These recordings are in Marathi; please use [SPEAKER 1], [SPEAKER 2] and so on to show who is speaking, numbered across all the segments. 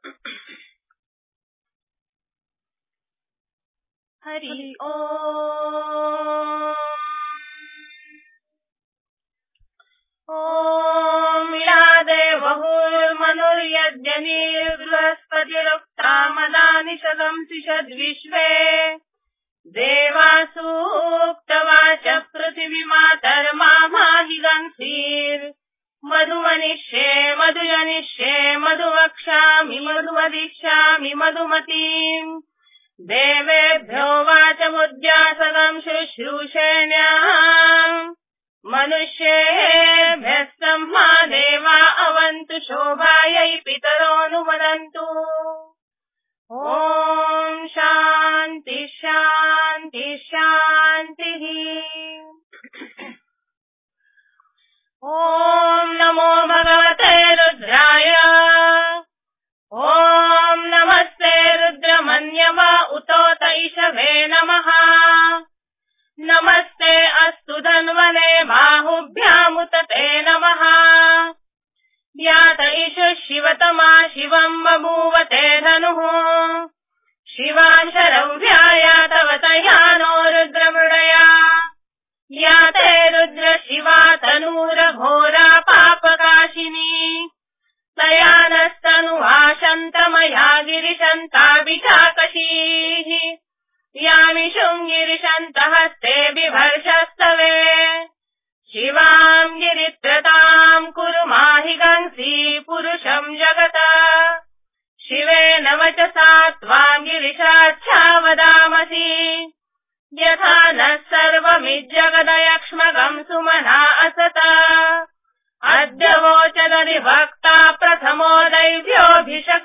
[SPEAKER 1] हरि ॐ। ॐ या देवहुर्मनुर्यज्ञनिर्बृहस्पतिरुक्तामदानि शगंसिषद्विश्वे देवासूक्तवाच पृथिवीमातर्मामाहिगंसीर् मधुमनिष्ये मधुजनिष्ये मधुवक्ष्यामि मधुवदिष्यामि मधुमतीम् देवेभ्यो वाचमुद्यासगं शुश्रूषेण्याम् मनुष्येभ्यस्तम् मा देवा अवन्तु शोभायै पितरोऽनुमदन्तु। ॐ शान्ति शान्ति शान्तिः। ॐ नमो भगवते रुद्राय। ॐ नमस्ते रुद्रमन्यव उतोत इषवे नमः। नमस्ते अस्तु धन्वने बाहुभ्यामुत ते नमः। यात इषु शिवतमा शिवम् बभूव ते धनुः। शिवाशरव्याया तव तयानो रुद्रमृडया। या ते रुद्र शिवा तनूरघोरा पापकाशिनी। तया नस्तनुवाशन्तमया गिरिशन्ताभिषाकशीः। यामिषुम् गिरिशन्तहस्ते बिभर्षस्तवे। शिवाम् गिरित्रताम् कुरु माहिगंसि पुरुषम् जगत। शिवेन वचसा त्वाम् गिरिशाच्छा वदामसि। यथा नः सर्वमिज्जगदयक्ष्मगम् सुमना असत। अद्य वोचदधिभक्ता प्रथमो दैव्योऽभिषक।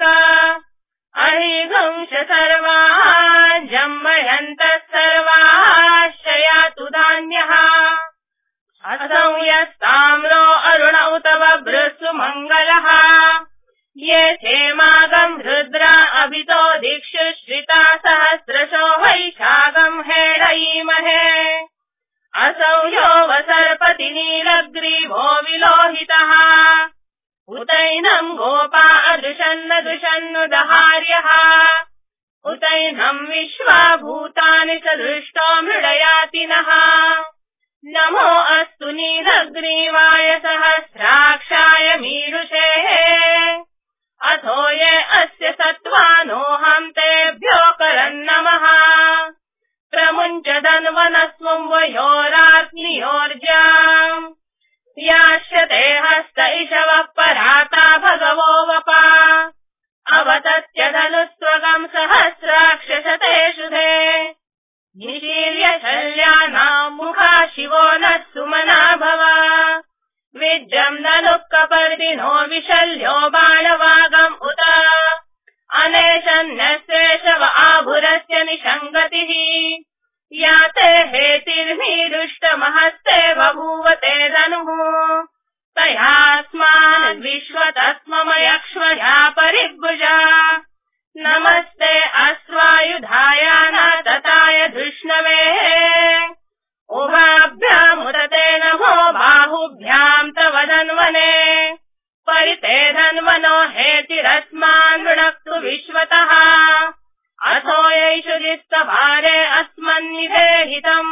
[SPEAKER 1] अहिघुंश सर्वाः जम्मयन्तः सर्वाः यातु धान्यः। असौ यस्ताम्रो अरुण उत बभ्रस्सु मङ्गलः। ये क्षेमागम् रुद्रा अभितो दिक्षु श्रिता सहस्रशो वैशागम् हेडयीमहे। असौ यो वसर्पति नीलग्रीवो विलोहितः। उतैनम् गोपा अदृशन्न दुषन्नु दहार्यः। उतैनम् विश्वा भूतानि सदृष्टो मृडयातिनः। नमो अस्तु नीलग्रीवाय सहस्राक्षाय मीरुषे। अथो ये अस्य सत्त्वानोऽहम् तेभ्यो करन्नमः। प्रमुञ्च धन्वनस्वम् वयोराग्नियोर्जाम्। यास्यते हस्त इषवः पराता भगवो वपा। अवतत्य धनुस्त्वगम् सहस्राक्षशतेषु धे। निशील्य शल्यानाम् मुखा शिवो नः सुमना भव। विज्रम् धनुः कपर्दिनो विशल्यो बाणवागम् उत। अनेशन्यस्येषव आभुरस्य निषङ्गतिः। याते हेतिर्मीरुष्टमहस्ते बभूव ते धनुः। तयास्मान् विश्वतस्ममयक्ष्मया परिभुजा। नमस्ते अश्वायुधाय नातताय धृष्णवे। उभाभ्यामुदते नमो बाहुभ्याम् तव धन्वने। परिते धन्वनो हेतिरस्मान् वृणक्तु विश्वतः। अथो यैषु जित्तभारे अस्मन्निधेहितम्।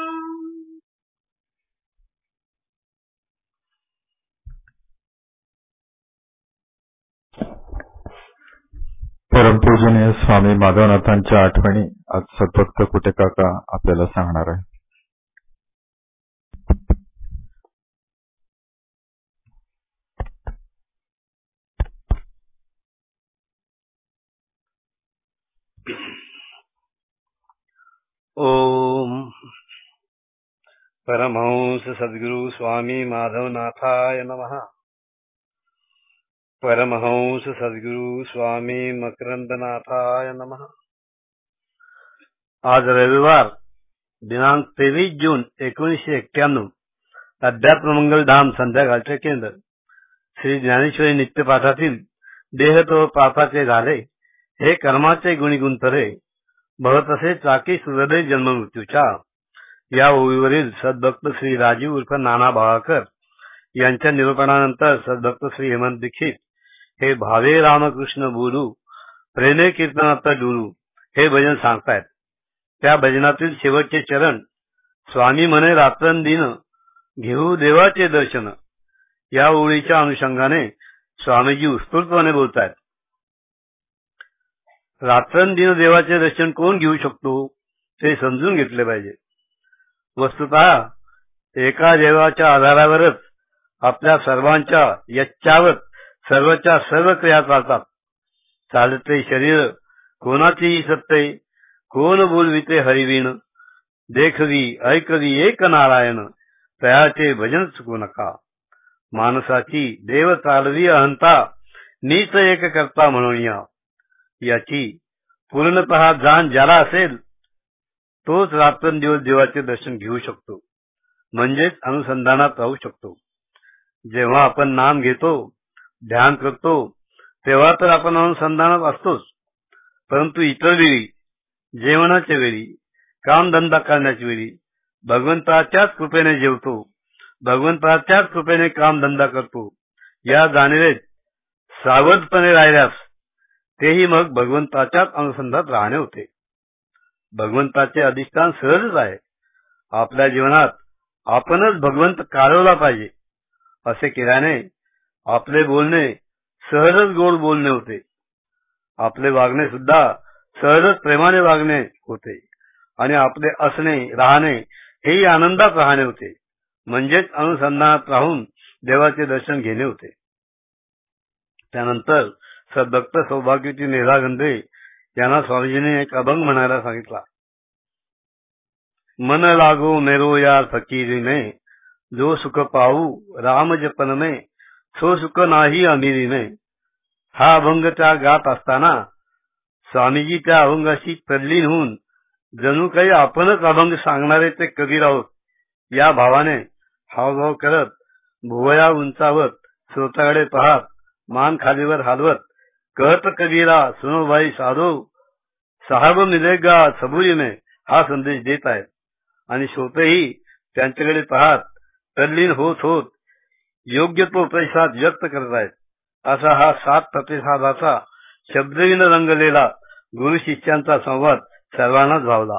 [SPEAKER 2] परमपूजनीय स्वामी माधवनाथांच्या आठवणी आज सद्भक्त कुटेकाका आपल्याला सांगणार आहे.
[SPEAKER 3] ओम परमहंस सद्गुरु स्वामी माधवनाथाय नमः। परमहंस सद्गुरु स्वामी मकरंदनाथाय नमः। आज रविवार दिनांक 23 जून 1991 अध्यात्ममंगल धाम संध्याकाळचे केंद्र श्री ज्ञानेश्वरी नित्यपाठातील देह तो पापाचे झाले हे कर्माचे गुणी गुंतरे भवतसे चाकी सुहृदय जन्म मृत्यूच्या या ओवीवरील सद्भक्त श्री राजीव उर्फ नाना भावाकर यांच्या निरूपणानंतर सद्भक्त श्री हेमंत दीक्षित हे भावे रामकृष्ण बोलू, प्रेमे कीर्तनात डुलू, हे भजन सांगतायत. त्या भजनातील शेवटचे चरण स्वामी म्हणे रात्रंदिन घेऊ देवाचे दर्शन, या ओळीच्या अनुषंगाने स्वामीजी उत्स्फूर्तपणे बोलतायत. रात्रंदिन देवाचे दर्शन कोण घेऊ शकतो ते समजून घेतले पाहिजे. वस्तुतः एका देवाच्या आधारावरच आपल्या सर्वांच्या यच्चावत सर्वच्या सर्व क्रिया चालतात. चालते शरीर कोणाचेही सत्ते, कोण बोलविते हरिवीण, देखवी ऐकवी एक नारायण, तयाचे भजन चुकू नका. माणसाची देव चालवी अहंता, नीच एक करता म्हणून याची पूर्णतः जाण ज्याला असेल तोच रात्रंदिवस देवाचे दर्शन घेऊ शकतो, म्हणजेच अनुसंधानात राहू शकतो. जेव्हा आपण नाम घेतो, ध्यान करतो, तेव्हा तर आपण अनुसंधानात असतोच. परंतु इतर वेळी, जेवणाच्या वेळी, कामधंदा करण्याच्या वेळी भगवंताच्याच कृपेने जेवतो, भगवंताच्याच कृपेने कामधंदा करतो, या जाणीवेत सावधपणे राहिल्यास तेही मग भगवंताच्याच अनुसंधानात राहणे होते. भगवंताचे अधिष्ठान सहजच आहे. आपल्या जीवनात आपणच भगवंत काढवला पाहिजे. असे केल्याने आपले बोलणे सहजच गोड बोलणे होते, आपले वागणे सुद्धा सहजच प्रेमाने वागणे होते आणि आपले असणे राहणे हेही आनंदात राहणे होते, म्हणजेच अनुसंधानात राहून देवाचे दर्शन घेणे होते. त्यानंतर सद्भक्त सौभाग्यवती निरागंधे यांना स्वामीजींनी एक अभंग म्हणायला सांगितला. मन लागो मेरो यार फकीरी में, जो सुख पाहू राम जपन में, सो सुख नाही अमिरी में. हा अभंग त्या गात असताना स्वामीजी त्या अभंगाशी तल्लीन होऊन जणू काही आपणच अभंग सांगणारे ते कबीर आहोत या भावाने हावभाव करत, भुवया उंचावत, श्रोताकडे पाहत, मान खालीवर हलवत कहत कबीरा सुनो भाई साधो, साहब मिलेगा सबुरी में, हा संदेश देत आहेत. आणि श्रोतेही त्यांच्याकडे पाहत तल्लीन होत होत योग्य तो प्रतिसाद व्यक्त करत आहेत. असा हा 7 प्रतिसादाचा शब्दहीन रंगलेला गुरु शिष्यांचा संवाद सर्वांनाच भावला.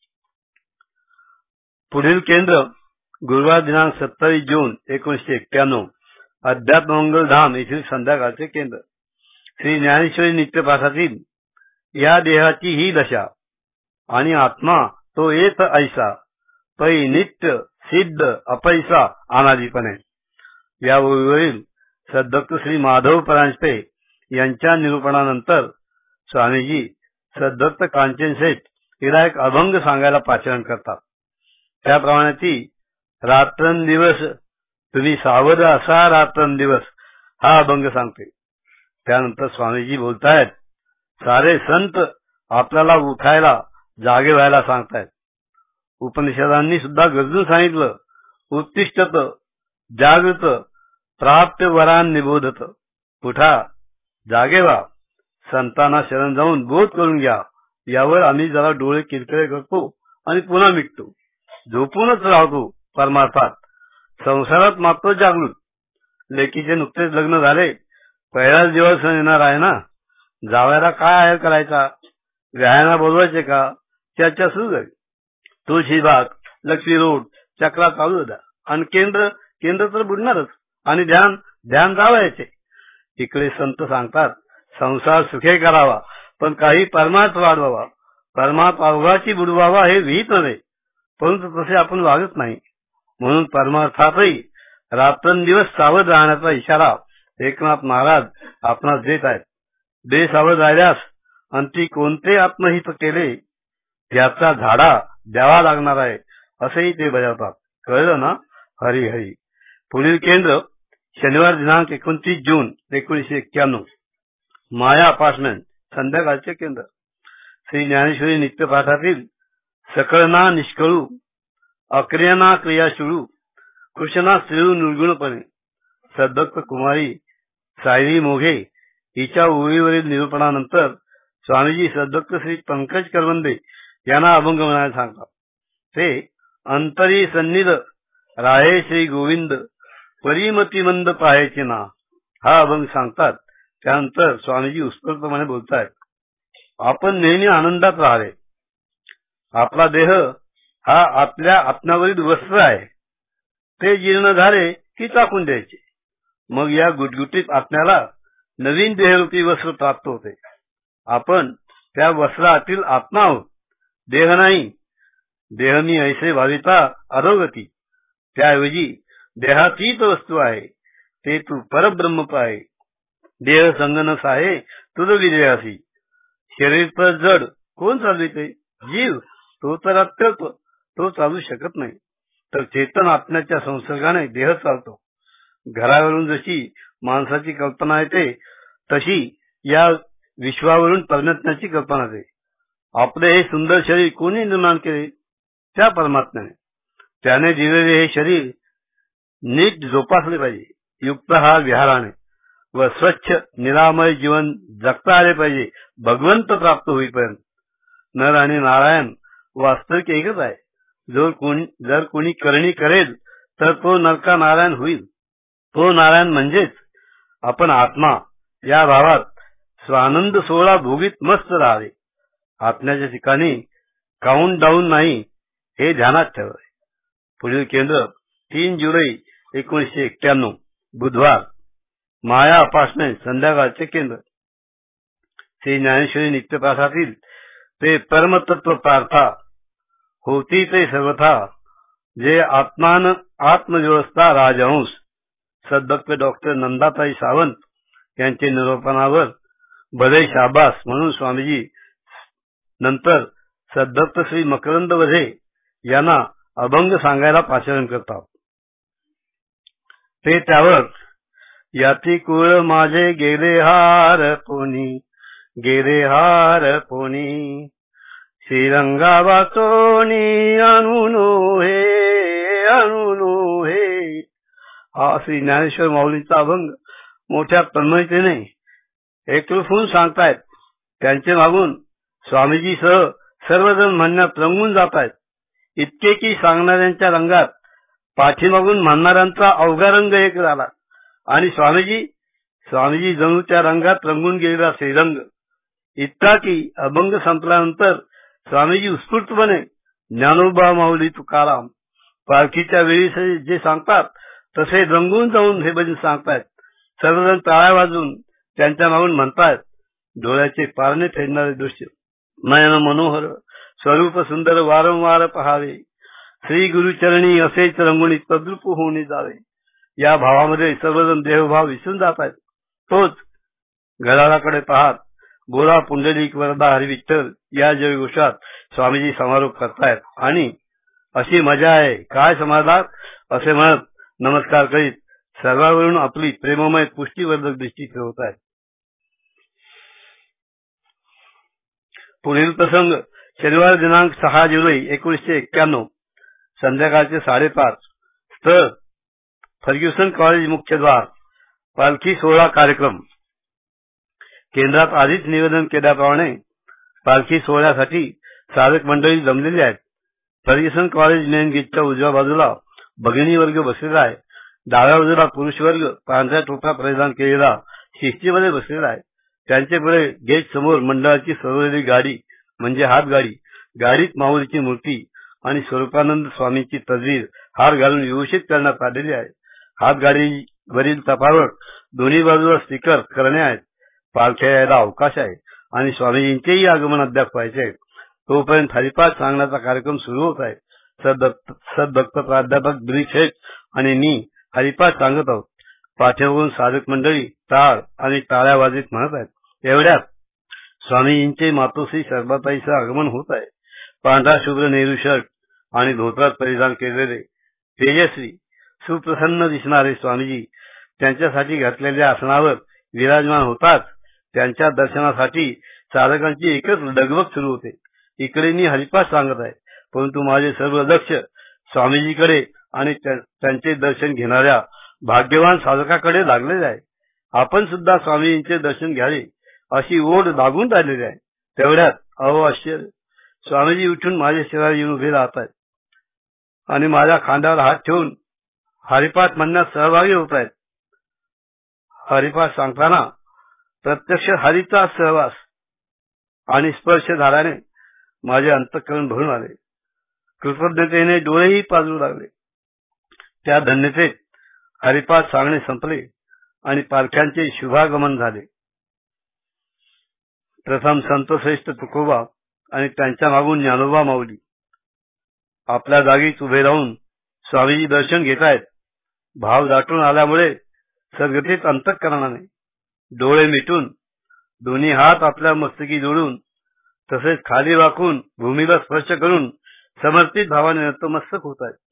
[SPEAKER 3] पुढील केंद्र गुरुवार दिनांक 27 जून 1991 अध्यात्ममंगल धाम येथील संध्याकाळचे केंद्र. श्री ज्ञानेश्वरी नित्यपाठातील या देहाची ही दशा आणि आत्मा तो येत ऐसा, पै नित्य सिद्ध अपैसा अनादिपणे, या ओळीवरील सद्भक्त श्री माधव परांजपे यांच्या निरूपणानंतर स्वामीजी सद्भक्त कांचन सेठ हिला एक अभंग सांगायला पाचारण करतात. त्याप्रमाणे ती रात्रंदिवस तुम्ही सावध असा रात्रंदिवस हा अभंग सांगते. त्यानंतर स्वामीजी बोलतायत, सारे संत आपल्याला उठायला जागे व्हायला सांगतायत. उपनिषदांनी सुद्धा गरजून सांगितलं, उत्तिष्ठत जागृत प्राप्त वरान निबोधत. उठा, जागे व्हा, संतांना शरण जाऊन बोध करून घ्या. यावर आम्ही जरा डोळे किरकिरे करतो आणि पुन्हा मिटतो, झोपूनच राहतो परमार्थात. संसारात मात्र जागृत. लेकीचे नुकतेच लग्न झाले, पहिलाच दिवस येणार आहे ना, जावयाला काय आहेर करायचा, व्यायाला बोलवायचे का, चर्चा सुरू झाली. तुळशीबाग, लक्ष्मी रोड, चक्रा चालू होता आणि केंद्र तर बुडणारच आणि ध्यान जावायचे. इकडे संत सांगतात, संसार सुखे करावा पण काही परमार्थ वाढवावा, परमार्थ अवघाची बुडवावा हे विहित नव्हे. परंतु तसे आपण वागत नाही. म्हणून परमार्थातही रात्रंदिवस सावध राहण्याचा इशारा एकनाथ महाराज आपणास देत आहेत. बेसावध राहिल्यास अंती कोणते आत्महित केले याचा झाडा द्यावा लागणार आहे, असेही ते बजावतात. कळलं ना? हरी हरी. पुढील केंद्र शनिवार दिनांक 29 जून 1991 माया अपार्टमेंट संध्याकाळचे केंद्र. श्री ज्ञानेश्वरी नित्यपाठातील सकळना निष्कळू, अक्रियना क्रियाशुळू, कृष्णा स्त्रीळू निर्गुणपणे सद्भक्त कुमारी सायरी मोघे हिच्या ओळीवरील निरूपणानंतर स्वामीजी सद्भक्त श्री पंकज करवंदे यांना अभंग म्हणायला सांगतात. ते अंतरी सन्निध राहे श्री गोविंद, परिमती मंद पाहायचे ना, हा अभंग सांगतात. त्यानंतर स्वामीजी उत्स्फूर्तपणे बोलतायत, आपण नेहमी आनंदात राहावे. आपला देह हा आपल्या आत्म्यावरील वस्त्र आहे. ते जीर्ण झाले की टाकून द्यायचे. मग या गुटगुटीत आत्म्याला नवीन देहरूपी वस्त्र प्राप्त होते. आपण त्या वस्त्रातील आत्मा आहोत, देह नाही. देह मी ऐसे भाविता अधोगती. त्याऐवजी देहातीत वस्तू आहे, ते तू परब्रह्म पाहे. देह संगनस आहे तुझ विजयासी. शरीर तर जड कोण चालविते? जीव. तो तर अत्यल्प, तो चालू शकत नाही. तर चेतन आत्म्याच्या संसर्गाने देह चालतो. घरावरून जशी माणसाची कल्पना येते तशी या विश्वावरून परमात्म्याची कल्पना येते. आपले हे सुंदर शरीर कोणी निर्माण केले? त्या परमात्म्याने. त्याने दिलेले हे शरीर नीट जोपासले पाहिजे, युक्त हा विहाराने, व स्वच्छ निरामय जीवन जगता आले पाहिजे भगवंत प्राप्त होईपर्यंत. नर आणि नारायण वास्तविक एकच आहे. जर कोणी करणी करेल तर तो नरका नारायण होईल. तो नारायण म्हणजेच आपण आत्मा. या भावात स्वानंद सोहळा भोगीत मस्त राहावे. आत्म्याच्या ठिकाणी काउंट डाऊन नाही, हे ध्यानात ठेवावे. पुढील केंद्र 3 जुलै 1991 बुधवार. माया अपासणे संध्याकाळचे केंद्र. श्री ज्ञानेश्वरी नित्यपाठातील ते परमतत्व प्रार्था होती ते सर्वथा, जे आत्मान आत्मव्यवस्था राजहंस सद्भक्त डॉक्टर नंदाताई सावंत यांचे निरूपणावर भले शाबास म्हणून स्वामीजी नंतर सद्भक्त श्री मकरंद वझे यांना अभंग सांगायला पाचारण करतात. ते त्यावर याती कुळ माझे गेले हार पोनी, गेले हार पोनी, श्रीरंगा वाचोनी अनुनो हे. हा श्री ज्ञानेश्वर माऊलींचा अभंग मोठ्या तन्मयतेने एकरूप सांगतायत. त्यांचे मागून स्वामीजी सह सर्वजण म्हणण्यात रंगून जात आहेत. इतके की सांगणाऱ्यांच्या रंगात पाठीमागून म्हणणाऱ्यांचा अवघा रंग एक झाला आणि स्वामीजी जणू त्या रंगात रंगून गेलेला श्रीरंग. इतका की अभंग संपल्यानंतर स्वामीजी उत्स्फूर्तपणे ज्ञानोबा माऊली तुकाराम पालखीच्या वेळी जे सांगतात तसे रंगून जाऊन हे भजन सांगतायत. सर्वजण टाळ्या वाजून त्यांच्या मागून म्हणतायत. डोळ्याचे पारणे फेडणारे दृश्य, नयन मनोहर, स्वरूप सुंदर वारंवार पहावे, श्री गुरुचरणी असेच रंगुणी तद्रूप होऊन जावे. या भावामध्ये सर्वजण देहभाव विसरून जात आहेत. तोच घड्याळाकडे पाहत गोरा पुंडलिक वरदा हरिविठ्ठल या जयघोषात स्वामीजी समारोप करतायत आणि अशी मजा आहे काय समाजात असे म्हणत नमस्कार करीत सर्वांवरून आपली प्रेममय पुष्टीवर्धक दृष्टी फिरवत आहेत. पुढील प्रसंग शनिवार दिनांक 6 जुलै 1991 संध्याकाळचे 5:30. स्थळ फर्ग्युसन कॉलेज मुख्यद्वार. पालखी सोहळा कार्यक्रम. केंद्रात आधीच निवेदन केल्याप्रमाणे पालखी सोहळ्यासाठी साधक मंडळी जमलेली आहेत. फर्ग्युसन कॉलेज मेन गेटच्या उजव्या बाजूला भगिनी वर्ग बसलेला आहे. डाव्या बाजूला पुरुष वर्ग पांढऱ्या टोपा परिधान केलेला शिस्तीमध्ये बसलेला आहे. त्यांचे पुढे गेट समोर मंडळाची सजवलेली गाडी म्हणजे हातगाडी, गाडीत माऊलीची मूर्ती आणि स्वरूपानंद स्वामींची तस्वीर हार घालून व्यवस्थित करण्यात आलेली आहे. हातगाडीवरील तपावर दोन्ही बाजूला स्टिकर करणे आहेत. पालख्या यायला अवकाश आहे आणि स्वामीजींचेही आगमन अद्याप व्हायचे आहे. तोपर्यंत हरिपाठ सांगण्याचा कार्यक्रम सुरू होत आहे. सद्भक्त प्राध्यापक दिलीप शेठ आणि मी हरिपाठ सांगत आहोत. पाठीमागून साधक मंडळी टाळ आणि टाळ्या वाजवीत म्हणत आहेत. एवढ्यात स्वामीजींचे मातोश्री शर्माताईचं आगमन होत आहे. पांढरा शुभ्र नेहरू शर्ट आणि धोत्रात परिधान केलेले तेजस्वी सुप्रसन्न दिसणारे स्वामीजी त्यांच्यासाठी घातलेल्या आसनावर विराजमान होताच त्यांच्या दर्शनासाठी साधकांची एकच लगबग सुरू होते. इकडे मी हरिपाठ सांगत आहे परंतु माझे सर्व लक्ष स्वामीजीकडे आणि त्यांचे दर्शन घेणाऱ्या भाग्यवान साधकाकडे लागलेले आहे. आपण सुद्धा स्वामीजींचे दर्शन घ्यावे अशी ओढ लागून राहिलेली आहे. तेवढ्यात अहो आश्चर्य, स्वामीजी उठून माझ्या शेजारी येऊन उभे राहत आहेत आणि माझ्या खांद्यावर हात ठेवून हरिपाठ म्हणण्यात सहभागी होत आहेत. हरिपाठ सांगताना प्रत्यक्ष हरीचा सहवास आणि स्पर्श झाल्याने माझे अंतःकरण भरून आले. कृतज्ञतेने डोळेही पाजू लागले. त्या धन्यतेत हरिपाठ सांगणे संपले आणि पालख्यांचे शुभागमन झाले. प्रथम संतश्रेष्ठ तुकोबा आणि त्यांच्या मागून ज्ञानोबा माऊली आपल्या जागीच उभे राहून स्वामीजी दर्शन घेतायत. भाव दाटून आल्यामुळे सद्गतीत अंतःकरणाने डोळे मिटून दोन्ही हात आपल्या मस्तकी जोडून तसेच खाली वाकून भूमीला स्पर्श करून समर्पित भावाने नतमस्तक होत आहेत.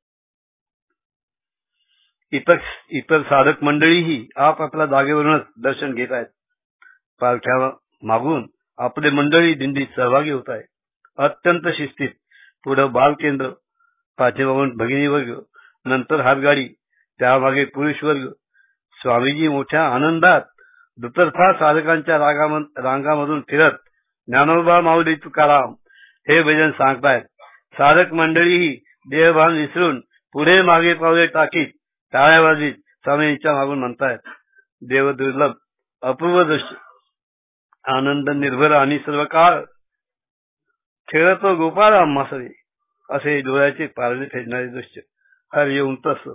[SPEAKER 3] इतर साधक मंडळीही आपापल्या जागेवरूनच दर्शन घेत आहेत. पालख्या मागून आपले मंडळी दिंडीत सहभागी होत आहे. अत्यंत शिस्तीत पुढे बालकेंद्र, पाठीमागून भगिनी वर्ग, नंतर हातगाडी, त्यामागे पुरुष वर्ग. स्वामीजी मोठ्या आनंदात दुतर्फा साधकांच्या रांगामधून फिरत ज्ञानोबा माऊली तुकाराम हे भजन सांगतायत. साधक मंडळीही देहभान विसरून पुढे मागे पावले टाकीत टाळ्या वाजवीत स्वामींच्या मागून म्हणतायत. देव दुर्लभ अपूर्व दृश्य, आनंद निर्भर आणि सर्व काळ खेळतो गोपाळ आम्हासरे असे डोळ्याचे पारणे फेडणारे दृश्य. हरि ओम तत्सत.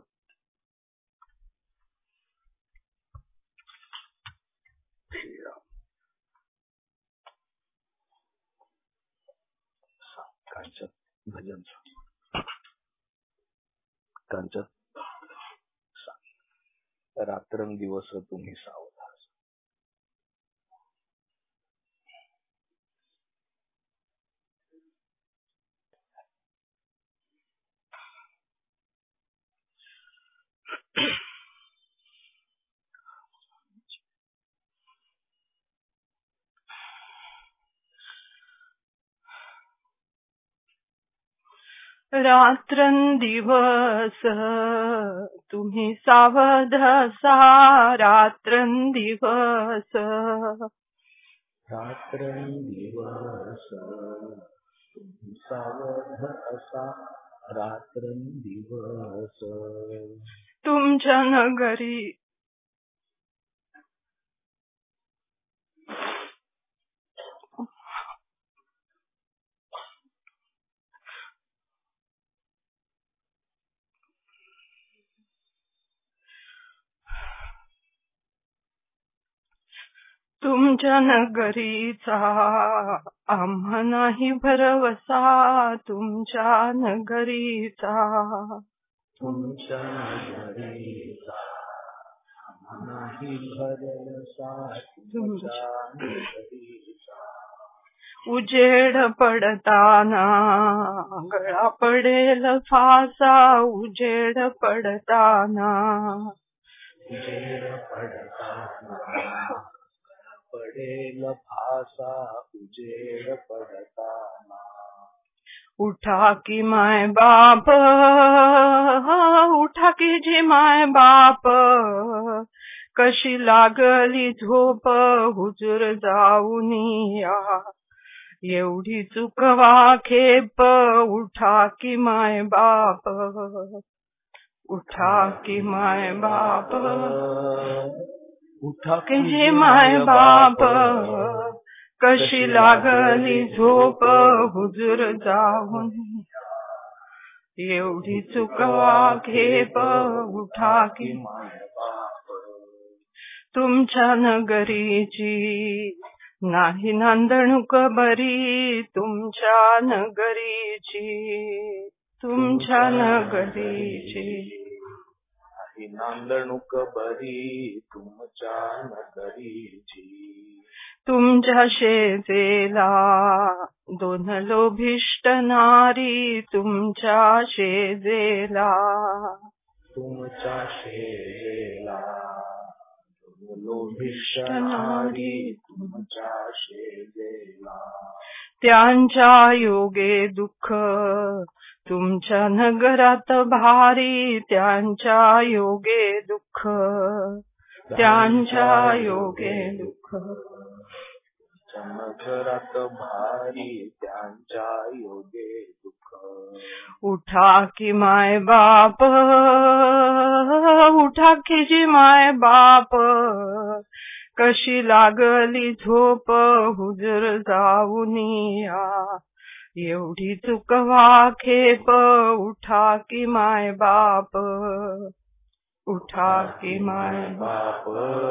[SPEAKER 4] भजन कांचन रात्रंदिवस तुम्ही सावधान.
[SPEAKER 1] रात्रंदिवस तुम्ही सावध असा. रात्रंदिवस
[SPEAKER 4] रात्रंदिवस तुम्ही सावध असा. रात्रंदिवस
[SPEAKER 1] तुमच्या नगरी तुमच्या नगरीचा आम्हा नाही भरवसा. तुमच्या नगरीचा
[SPEAKER 4] तुमच्या नगरीचा आम्हा नाही भरवसा. तुमच्या नगरीचा
[SPEAKER 1] उजेड पडताना गळा पडेल फासा. उजेड पडताना
[SPEAKER 4] उजेड पडताना पडेल फासा. उजेड पडताना
[SPEAKER 1] उठा की माय बाप, उठा की जी माय बाप. कशी लागली झोप हुजूर जाऊन या. एवढी चुकवा खेप. उठा की माय बाप, उठा की माय बाप.
[SPEAKER 4] उठा
[SPEAKER 1] की जी माय बाप. कशी लागली झोप हुजूर जाऊन. एवढी चुकवा खेप. उठा की
[SPEAKER 4] माय बाप.
[SPEAKER 1] तुमच्या नगरीची नाही नांदणूक बरी. तुमच्या नगरीची, तुमच्या नगरीची
[SPEAKER 4] नाही नांदणूक बरी. तुमच्या नगरीची
[SPEAKER 1] तुमच्या शेजेला दोन लोभिष्ट नारी. तुमच्या शेजेला,
[SPEAKER 4] तुमच्या शेजेला दोन लोभिष्ट नारी. तुमच्या शेजेला
[SPEAKER 1] त्यांच्या योगे दुःख तुमच्या नगरात भारी. त्यांच्या योगे दुःख, त्यांच्या योगे दुःख
[SPEAKER 4] नगरात भारी. त्यांच्या योगे दुःख.
[SPEAKER 1] उठा की माय बाप, उठा की जी माय बाप. कशी लागली झोप हुजूर जाऊनिया, एवढी चुकवा खेप उठा की माय बाप, उठा की माय बाप,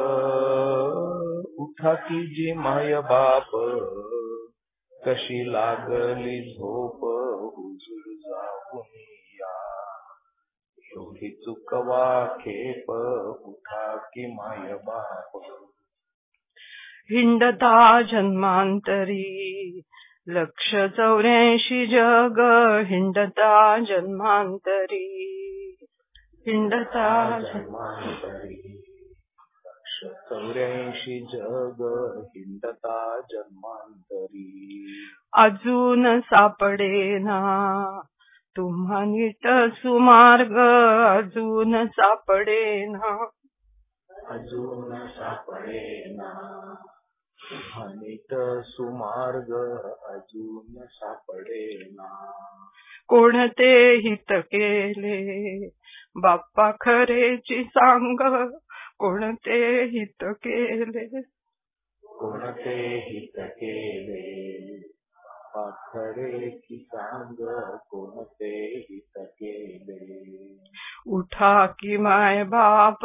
[SPEAKER 4] उठा की जी माय बाप, कशी लागली झोप हुजूर जाऊन या, एवढी चुकवा खेप उठा की माय बाप.
[SPEAKER 1] हिंडता जन्मांतरी 184 जग, हिंडता जन्मांतरी, हिंडता
[SPEAKER 4] जन्मांतरी 184 जग, हिंडता जन्मांतरी.
[SPEAKER 1] अजून सापडेना तुम्हा नीट सुमार्ग, अजून सापडेना,
[SPEAKER 4] अजून सापडेना नीट सुमार्ग, अजून सापडेना.
[SPEAKER 1] कोणते हित केले बाप्पा खरेची सांग, कोणते हित केले,
[SPEAKER 4] कोणते हित केले खरेची सांग, कोणते हित केले.
[SPEAKER 1] उठा की माय बाप,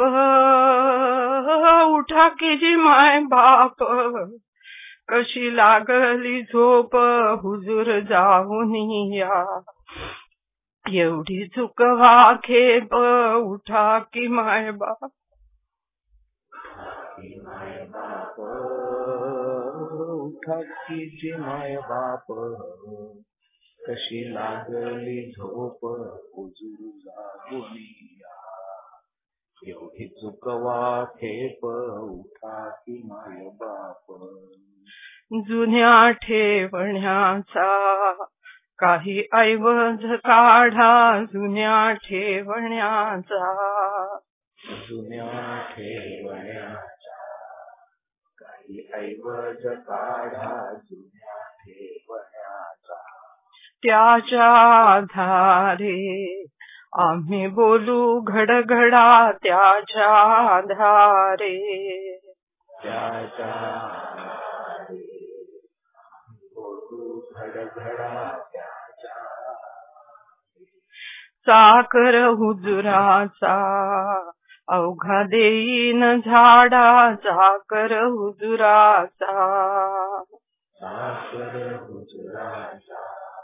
[SPEAKER 1] उठा की जी माय बाप, कशी लागली झोप हुजूर जाऊन या, एवढी चुकवा खेप उठा की माय बाप,
[SPEAKER 4] माय बाप, उठा की जी माय बाप, कशी लागली झोप हुजूर जागून या, एवढी चुकवा खेप उठा की माय बाप.
[SPEAKER 1] जुन्या ठेवण्याचा काही ऐवज काढा, जुन्या ठेवण्याचा,
[SPEAKER 4] जुन्या ठेवण्याचा काही ऐवज काढा, जुन्या ठेवण्याचा.
[SPEAKER 1] त्याच्या आधारे आम्ही बोलू घडघडा, त्याच्या आधारे,
[SPEAKER 4] त्याच्या आधारे बोलू घडघडा, त्याच्या.
[SPEAKER 1] साखर हुजुराचा अवघा देईन झाडा, साखर हुजुराचा,
[SPEAKER 4] साखर हुजुराचा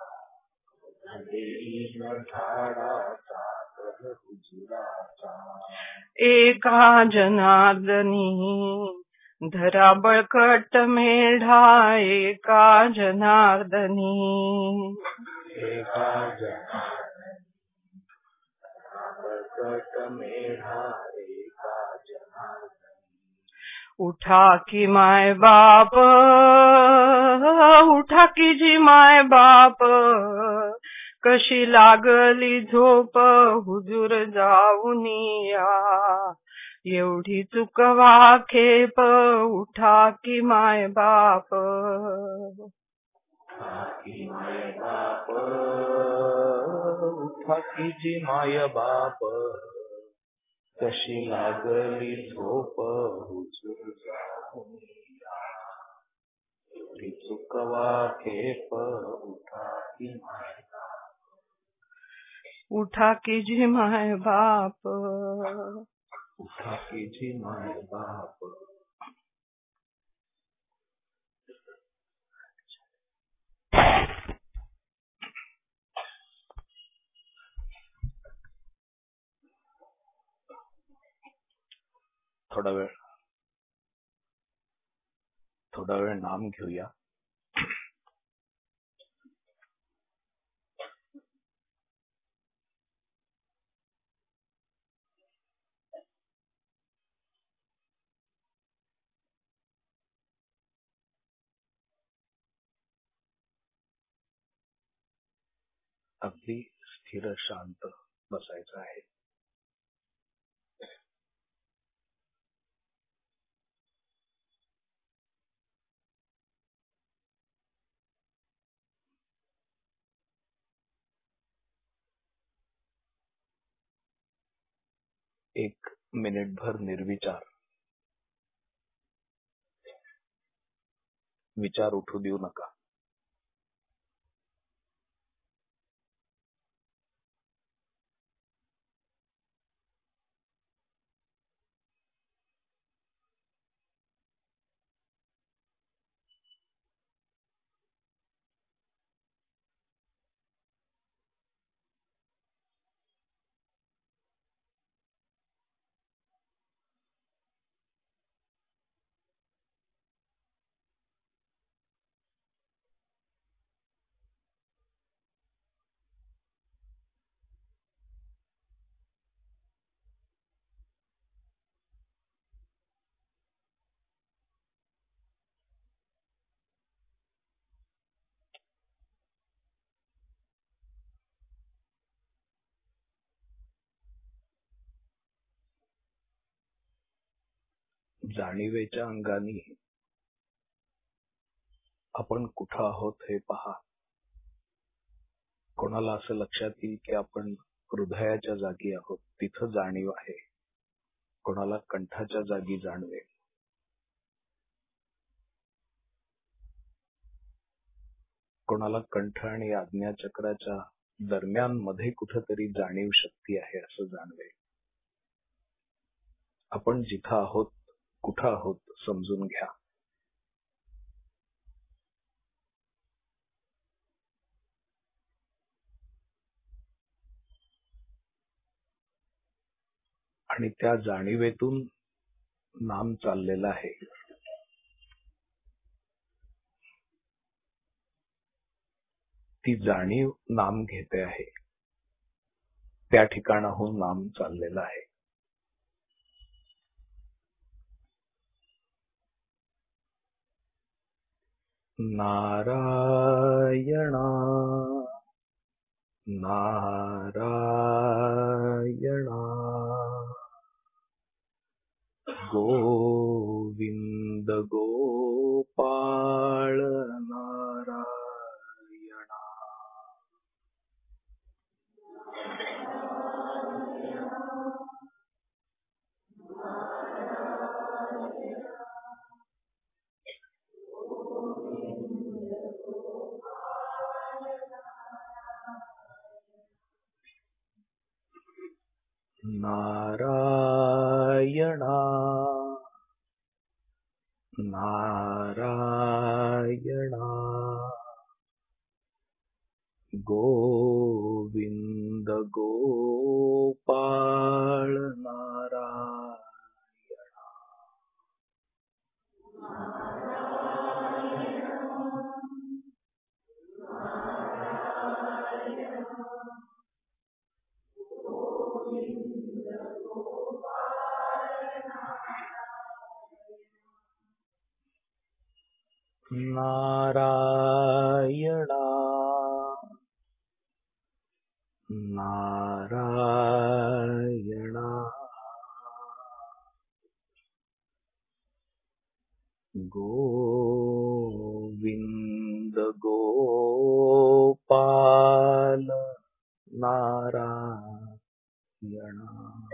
[SPEAKER 4] देईन झाडा, साखर हुजुराचा.
[SPEAKER 1] एका जनार्दनी धरा बळकट मेढा, एका जनार्दनी,
[SPEAKER 4] एका जनार्दनी बळकट मेढा, एका जनार्दनी.
[SPEAKER 1] उठा की माय बाप, उठा की जी माय बाप, कशी लागली झोप हुजूर जाऊन या, एवढी चुकवा खेप उठा की माय बाप,
[SPEAKER 4] उठा की माय बाप, उठा की जी माय बाप, कशी लागली झोप हुजूर जाऊन या, एवढी चुकवा खेप उठा की माय बाप.
[SPEAKER 1] उठा की जी माय बाप,
[SPEAKER 4] उठा की जी माय बाप. थोडा वेळ नाम घेऊया. अगदी स्थिर शांत बसायचं आहे. एक मिनिटभर निर्विचार विचार उठू देऊ नका. जाणीवेच्या अंगाने आपण कुठं आहोत हे पहा. कोणाला असं लक्षात येईल की आपण हृदयाच्या जागी आहोत, तिथं जाणीव आहे. कोणाला कंठाच्या जागी जाणवेल. कोणाला कंठ आणि आज्ञाचक्राच्या दरम्यान मध्ये कुठंतरी जाणीव शक्ती आहे असं जाणवेल. आपण जिथं आहोत, कुठं आहोत समजून घ्या. आणि त्या जाणीवेतून नाम चाललेला आहे. ती जाणीव नाम घेते आहे. त्या ठिकाणाहून नाम चाललेला आहे. नारायणा नारायणा गोविंद गोपाळ नारायणा. नारायणा नारायणा गोविंद गोपाळ नारायणा. नारायणा नारायणा गोविंद गोपाल नारायणा.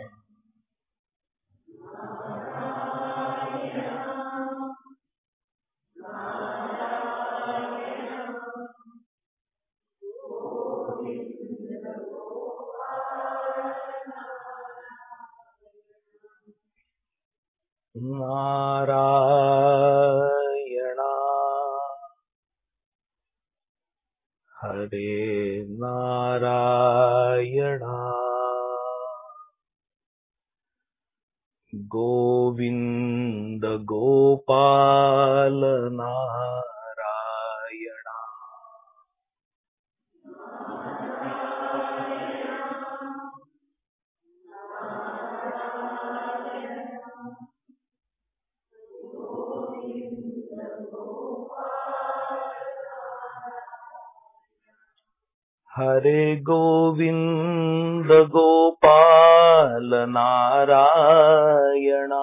[SPEAKER 4] नारायणा हरे नारायणा गोविंद गोपाल नारायणा. हरे गोविंद गोपाल नारायणा.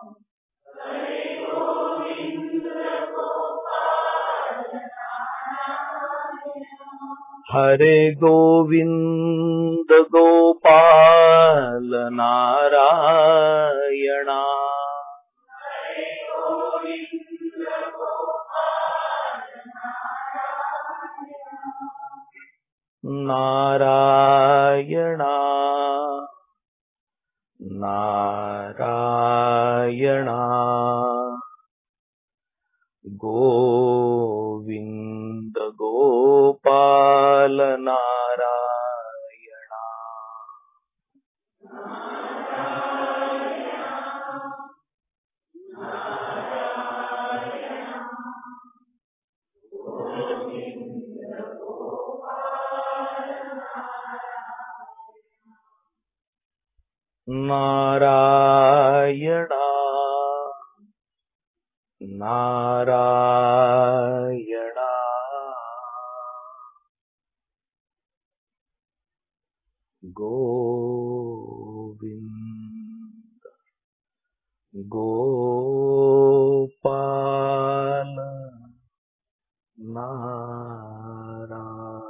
[SPEAKER 4] हरे गोविंद गोपाल नारायणा. नारायणा नारायणा गोविंद गोपाल नारायणा नारायणा नारायणा गोविंद गोपाल नारायणा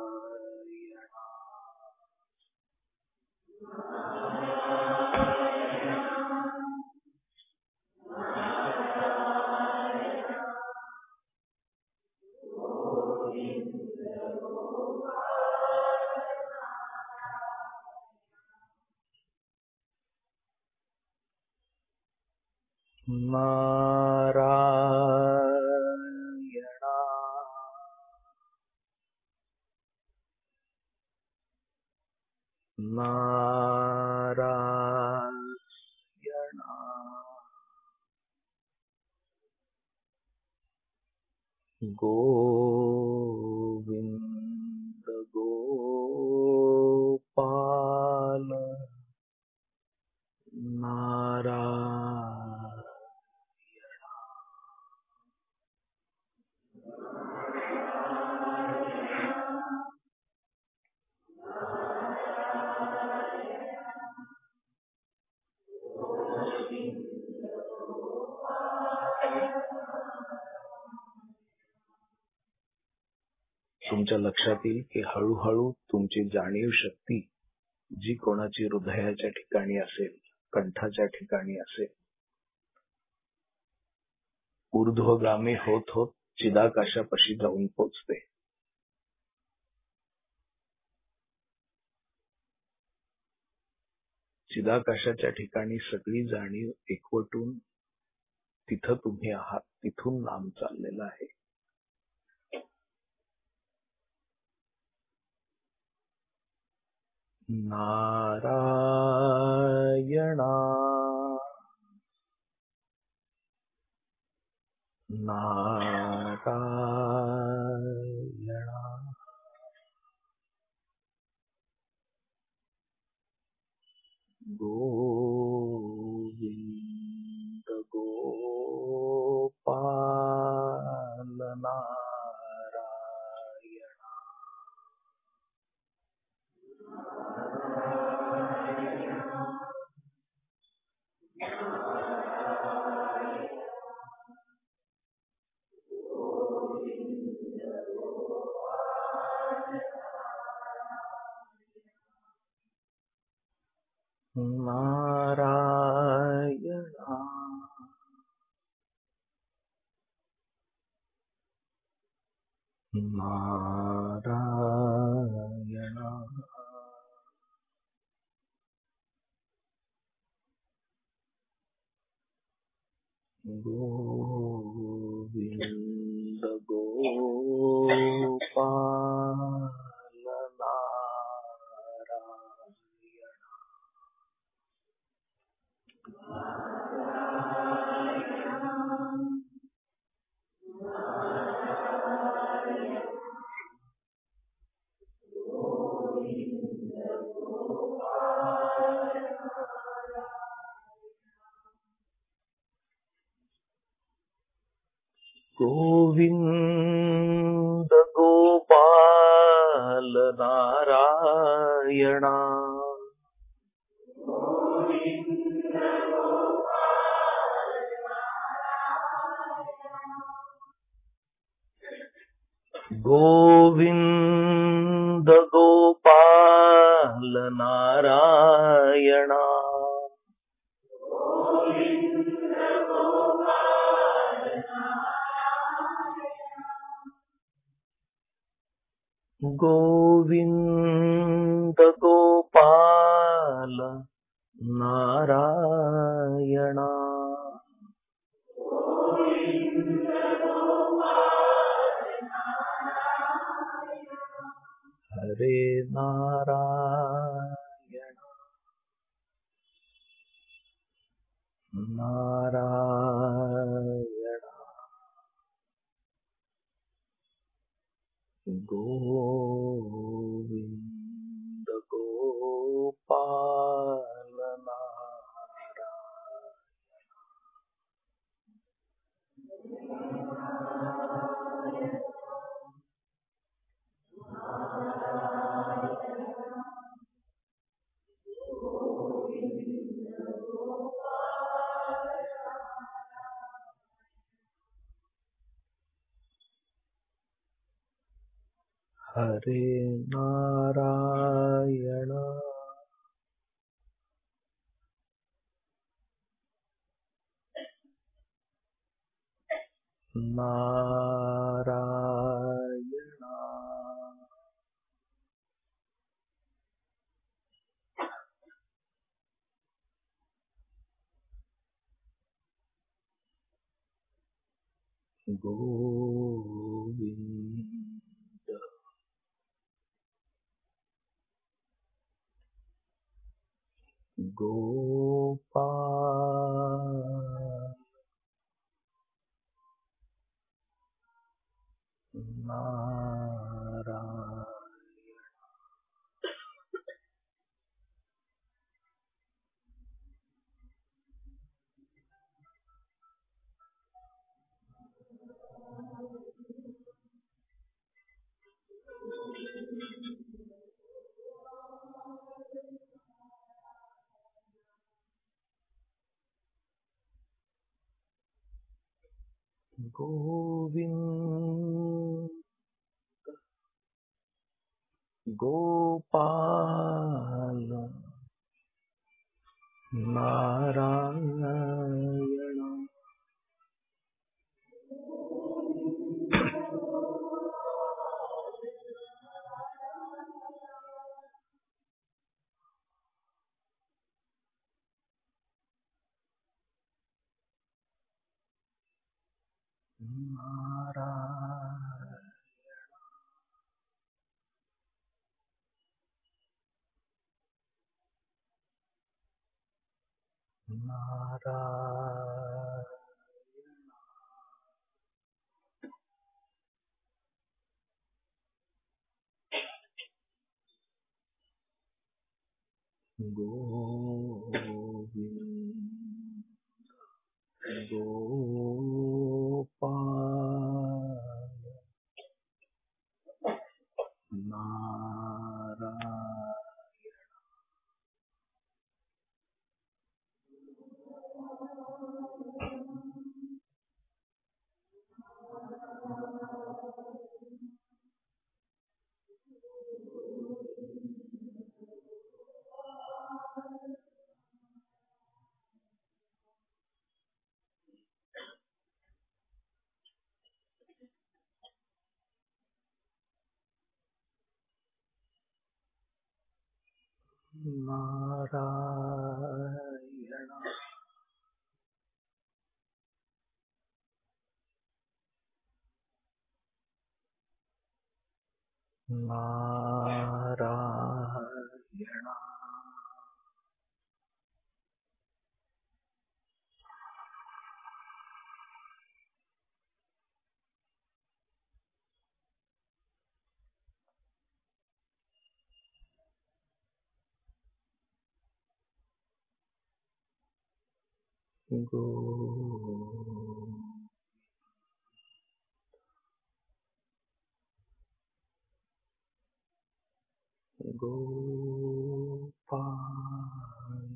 [SPEAKER 4] नारायणा नारायणा गोविंद गोपाल नारायण तुमच्या लक्षात येईल की हळूहळू तुमची जाणीव शक्ती जी कोणाची हृदयाच्या ठिकाणी असेल, कंठाच्या ठिकाणी असेल, ऊर्ध्वगामी होत होत चिदाकाशापाशी जाऊन पोचते. चिदाकाशाच्या ठिकाणी सगळी जाणीव एकवटून तिथं तुम्ही आहात, तिथून नाम चाललेलं आहे. नारायणा नारायणा गोविंद गोपाल नारायणा नारायणा नारायणा गोविंद गोपाल नारायणा गोविंद गोपाल नारायणा गोविंद गोपाल नारायणा गोविंद गोपाल नारायणा हरे नारायण नारायण गोविंद गोपाल हरे नारायण नारायण गोविंद गोपाल नारायण गोविंद गोपाल नारायण गोविंद गोपाल नारायण नारायण नारायण गोपाल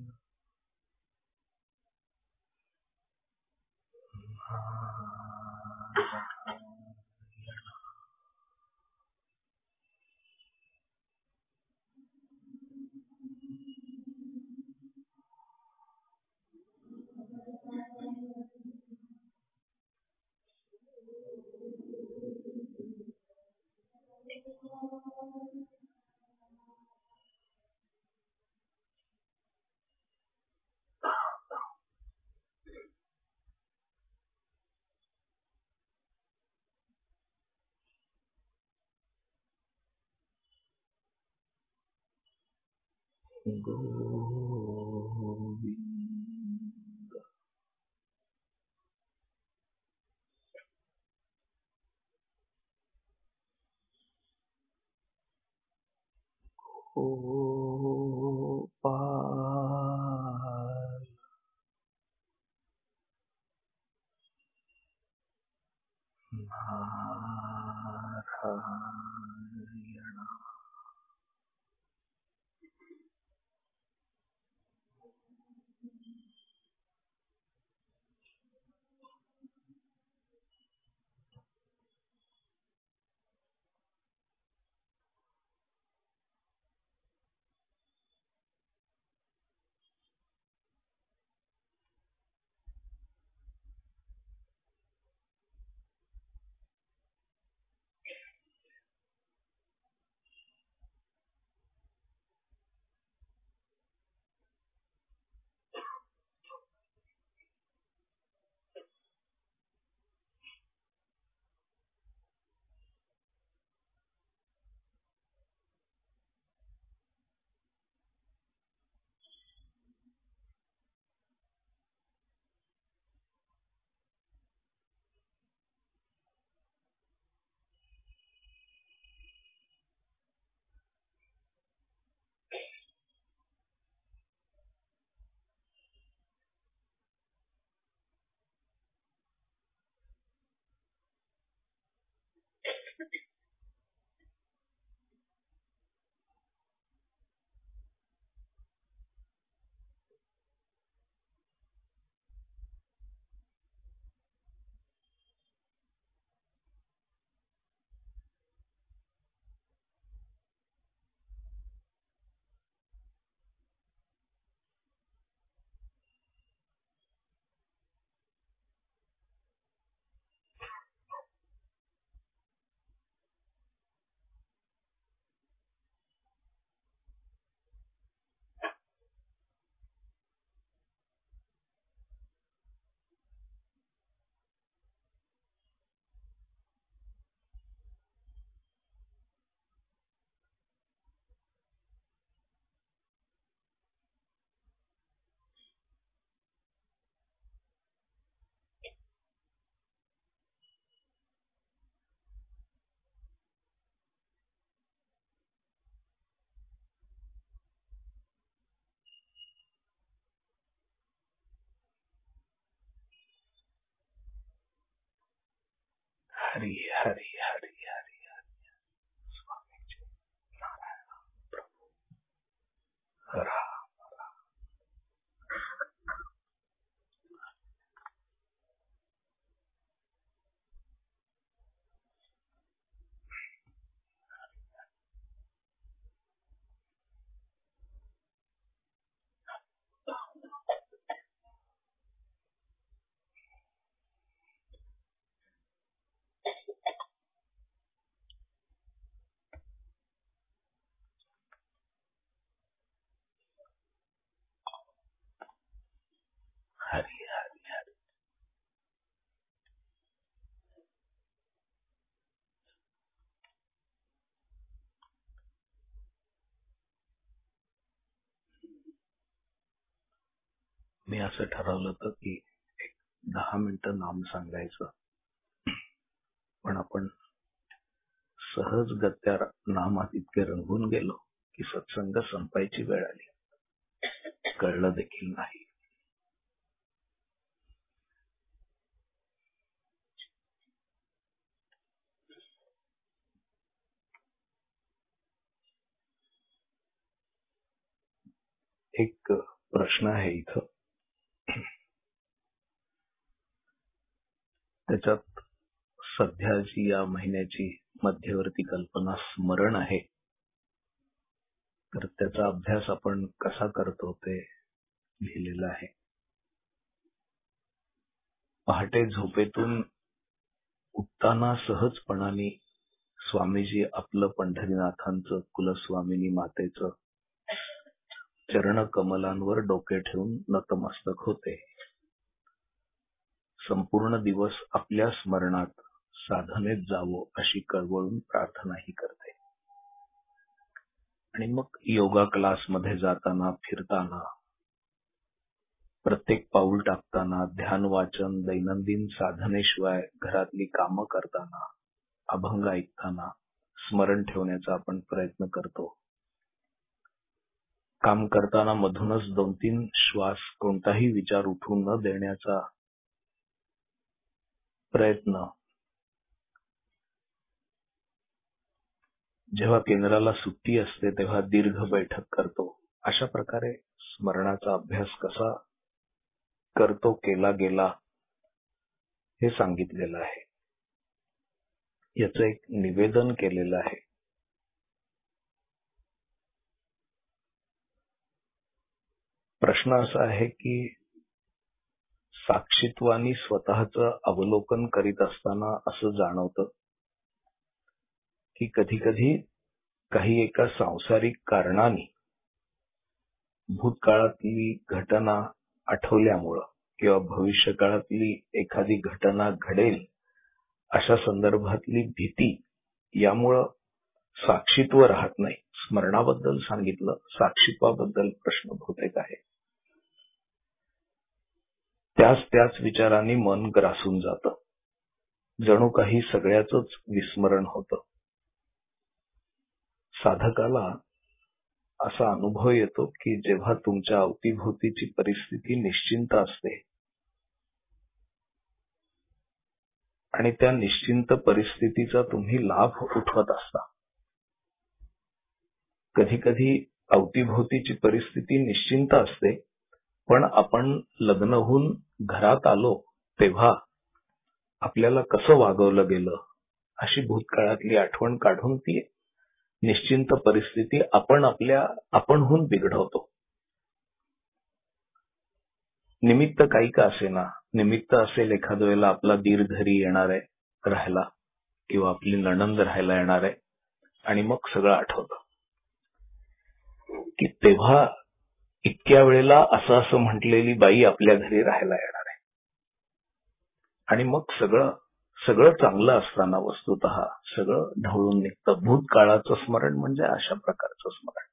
[SPEAKER 4] गोविंद. गोपाल. नारायण. हरी हरी हरी हरी हरी. स्वामीजी नारायण प्रभू. राम. हरी हरी हरी. मी असं ठरवलं होतं की 10 मिनिटं नाम सांगायचं, पण आपण सहजगत्या नामात इतके रंगून गेलो की सत्संग संपायची वेळ आली, कळलं देखील नाही. एक प्रश्न आहे इथं, त्याच्यात सध्या जी या महिन्याची मध्यवर्ती कल्पना स्मरण आहे, तर त्याचा अभ्यास आपण कसा करतो ते लिहिलेलं आहे. पहाटे झोपेतून उठताना सहजपणाने स्वामीजी आपलं पंढरीनाथांचं कुलस्वामिनी मातेचं चरण कमलांवर डोके ठेवून नतमस्तक होते. संपूर्ण दिवस आपल्या स्मरणात साधनेत जावो अशी कळवळून प्रार्थनाही करते. आणि मग योगा क्लासमध्ये जाताना, फिरताना, प्रत्येक पाऊल टाकताना, ध्यान वाचन, दैनंदिन साधनेशिवाय घरातली कामं करताना, अभंग ऐकताना स्मरण ठेवण्याचा आपण प्रयत्न करतो. काम करताना मधूनच 2-3 श्वास कोणताही विचार उठू न देण्याचा प्रयत्न. जेव्हा केंद्राला सुट्टी असते तेव्हा दीर्घ बैठक करतो. अशा प्रकारे स्मरणाचा अभ्यास कसा केला गेला हे सांगितलेलं आहे. याचं एक निवेदन केलेलं आहे. प्रश्न असा आहे की साक्षीत्वानी स्वतःचं अवलोकन करीत असताना असं जाणवतं की कधी कधी काही एका सांसारिक कारणाने भूतकाळातली घटना आठवल्यामुळं किंवा भविष्यकाळातली एखादी घटना घडेल अशा संदर्भातली भीती यामुळं साक्षीत्व राहत नाही. स्मरणाबद्दल सांगितलं, साक्षीत्वाबद्दल प्रश्न बहुतेक आहे. त्याच विचारांनी मन ग्रासून जातं. जणू काही सगळ्याचंच विस्मरण होतं. साधकाला असा अनुभव येतो की जेव्हा तुमच्या अवतीभोवतीची परिस्थिती निश्चिंत असते आणि त्या निश्चिंत परिस्थितीचा तुम्ही लाभ उठवत असता. कधी कधी अवतीभोवतीची परिस्थिती निश्चिंत असते, पण आपण लग्न होऊन घरात आलो तेव्हा आपल्याला कसं वागवलं गेलं अशी भूतकाळातली आठवण काढून ती निश्चिंत परिस्थिती आपणहून बिघडवतो. निमित्त काही का असेना, निमित्त असेल एखाद्या वेळेला आपला दीर घरी येणार आहे राहायला किंवा आपली नणंद राहायला येणार आहे आणि मग सगळं आठवतं की तेव्हा इतक्या वेळेला असं म्हटलेली बाई आपल्या घरी राहायला येणार आहे. आणि मग सगळं चांगलं असताना वस्तुतः सगळं ढवळून निघतं. भूतकाळाचं स्मरण म्हणजे अशा प्रकारचं स्मरण.